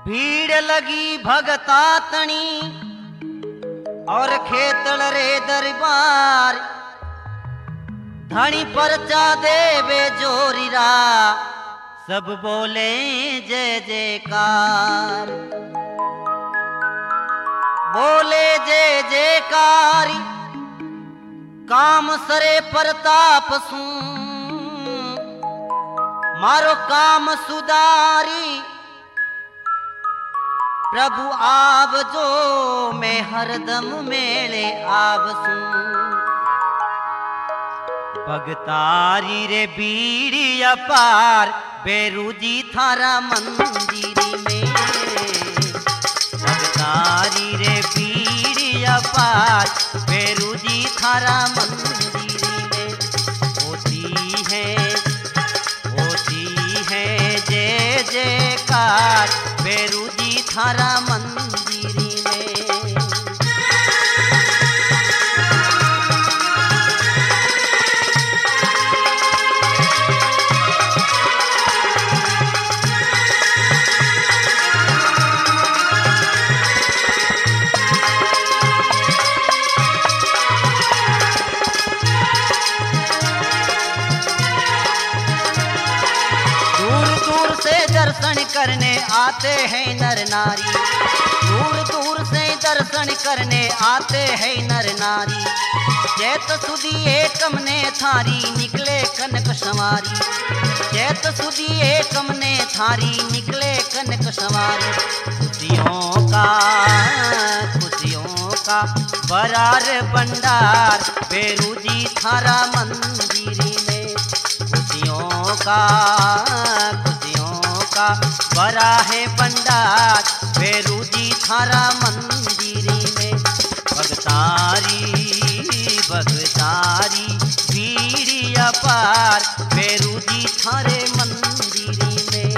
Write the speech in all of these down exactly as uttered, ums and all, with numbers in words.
भीड़ लगी भगता तणी और खेतड़ रे दरबार। धनी परचा देवे जोरीरा सब बोले जय जयकार। बोले जय जयकारी काम सरे प्रताप सू मारो काम सुधारी। प्रभु आव जो मैं हरदम मेले आव सू। भगतारी रे बीड़ी अपार बेरूजी थारा मंदिरी में। भगतारी रे बीड़ी अपार बेरूजी थारा मंदिरी में। होती है होती है जय जयकार बेरूजी थारा मंदिरी में। दर्शन करने आते हैं नर नारी। दूर दूर से दर्शन करने आते हैं नर नारी। चैत सुदी एकम ने थारी निकले कनक संवारी। चैत सुदी एकम ने थारी निकले कनक संवारी। खुशियों का खुशियों का बरार भंडार बेरूजी थारा मंदिरी में। खुशियों का बरा है भंडार बेरूजी थारा मंदिरी में। भगतारी भगतारी भीड़ी अपार बेरूजी थारे मंदिरी में।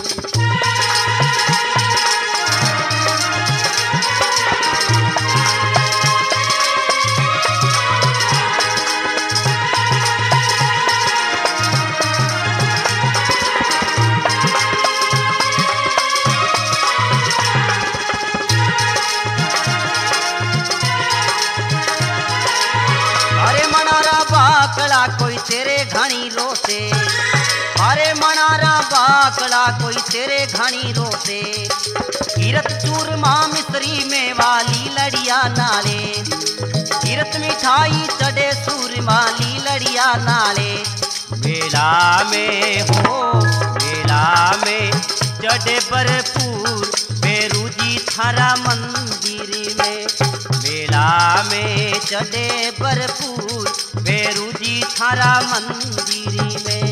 बाकड़ा कोई तेरे घनी रोते। अरे मनारा बाकड़ा कोई तेरे घनी रोते। कीरत चूरमा मिश्री में वाली लड़िया नाले। कीरत मिठाई चढ़े सूरमा ली लड़िया नाले। मेला में हो मेला में चढ़े भरपूर बेरूजी थारा मंदिर में। मेला में चढ़े भरपूर बेरूजी थारा मंदिरी में।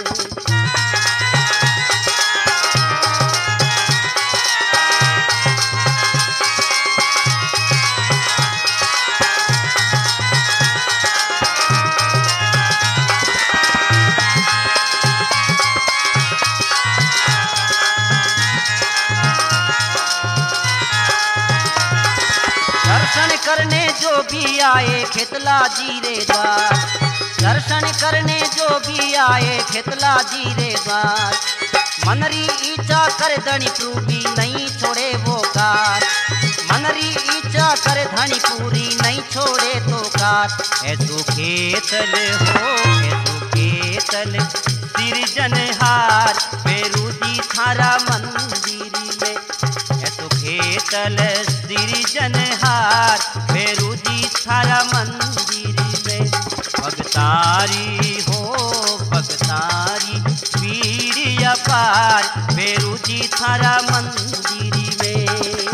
दर्शन करने जो भी आए खेतला जी रे द्वार। दर्शन करने जो भी आए खेतला जी रे द्वार। मनरी इच्छा कर धनी पूरी नहीं छोड़े वो कार। मनरी इच्छा कर धनी पूरी नहीं छोड़े तो कार। ऐसो खेतल हो ऐसो खेतल सिरजनहार बेरूजी थारा मंदिरी में। ऐसो खेतल सिरजनहार बेरूजी थारा मंदिरी में। भगतारी हो भगतारी भीड़ी अपार बेरूजी थारा मंदिरी में।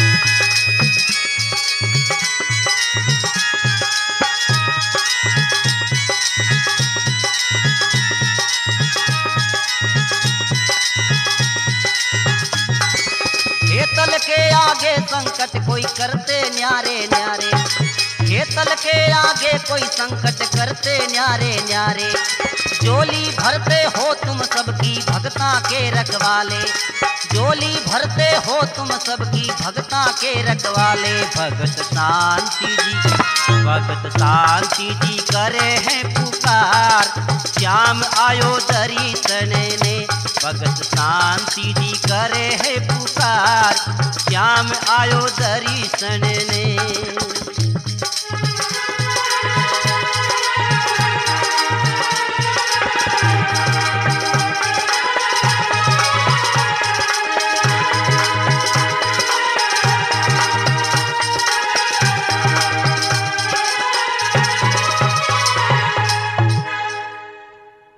खेतल के आगे संकट कोई करते न्यारे न्यारे। खेतल के आगे कोई संकट करते न्यारे न्यारे। जोली भरते हो तुम सबकी भगता के रखवाले। जोली भरते हो तुम सबकी भगता के रखवाले। भगत शांति जी भगत शांति जी करे हैं पुकार। श्याम आयो दर्शन ने भगत शांति जी करे है पुकार, श्याम आयो दर्शन